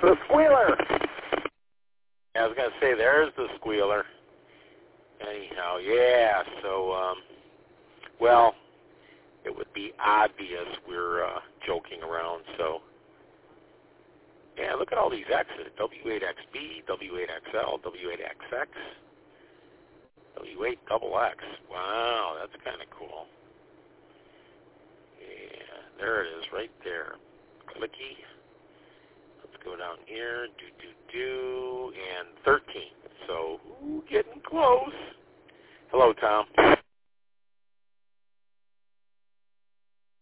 the squealer. Yeah, I was going to say, there's the squealer. Anyhow, yeah, so, well, it would be obvious we're joking around, so. Yeah, look at all these X's. W8XB, W8XL, W8XX, W8XX. Wow, that's kind of cool. Yeah, there it is right there. Clicky. Let's go down here. And 13. So, ooh, getting close. Hello, Tom.